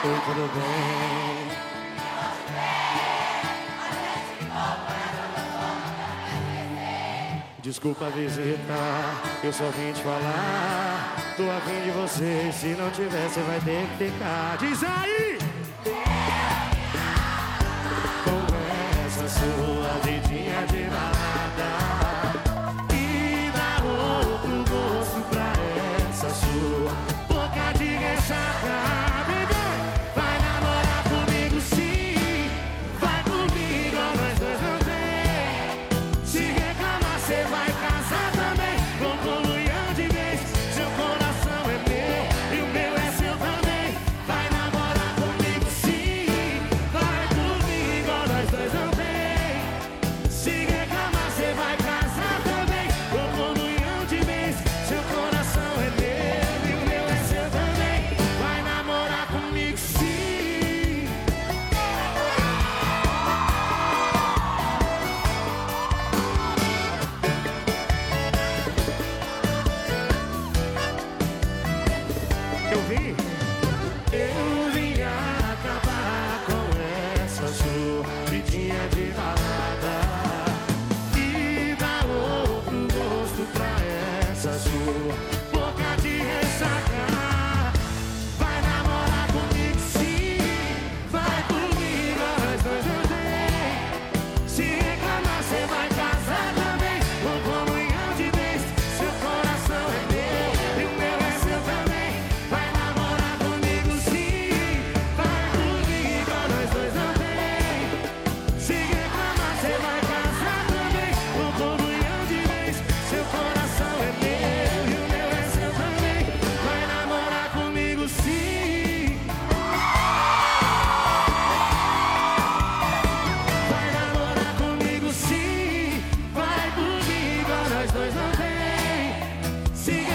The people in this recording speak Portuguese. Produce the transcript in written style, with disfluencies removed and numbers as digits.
Oi, tudo bem? Desculpa a visita, eu só vim te falar. Tô afim de você, se não tiver, você vai ter que ficar. Diz aí! Com essa sua vidinha de balada e dá outro gosto pra essa sua boca de ressaca. Vai namorar comigo sim, vai comigo, nós dois não tem. Se reclamar, cê vai casar também. Com comunhão de vez, seu coração é meu e o meu é seu também. Vai namorar comigo sim, vai comigo, nós dois não tem. Se reclamar, cê vai casar também. Com comunhão de vez, seu coração é meu e o meu é seu também. Vai namorar comigo sim. Eu vim acabar com essa sua vidinha de balada e dar outro gosto pra essa sua boca de ressaca. Vai namorar comigo sim, vai comigo, nós dois não tem. Se reclamar, cê vai casar também. Com comunhão de vez, seu coração é meu e o meu é seu também. Vai namorar comigo sim, vai comigo, nós dois não tem. Se reclamar, cê vai casar também. Com comunhão de vez, seu coração é meu e o meu é seu também. Vai namorar comigo sim. Vai namorar comigo sim, vai comigo, nós dois não tem. Se